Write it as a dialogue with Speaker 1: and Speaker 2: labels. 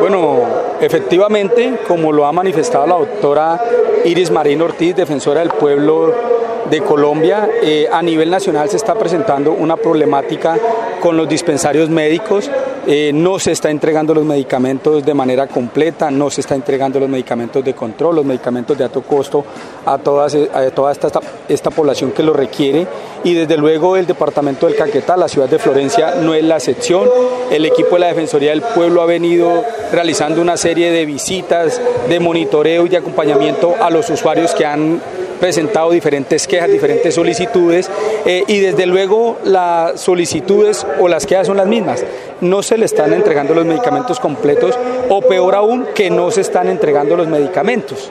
Speaker 1: Bueno, efectivamente, como lo ha manifestado la doctora Iris Marín Ortiz, defensora del pueblo de Colombia, a nivel nacional se está presentando una problemática con los dispensarios médicos. No se está entregando los medicamentos de manera completa, no se está entregando los medicamentos de control, los medicamentos de alto costo a toda esta población que lo requiere, y desde luego el departamento del Caquetá, la ciudad de Florencia, no es la excepción. El equipo de la Defensoría del Pueblo ha venido realizando una serie de visitas, de monitoreo y de acompañamiento a los usuarios que han presentado diferentes quejas, diferentes solicitudes, y desde luego las solicitudes o las quejas son las mismas. No se le están entregando los medicamentos completos, o peor aún, que no se están entregando los medicamentos.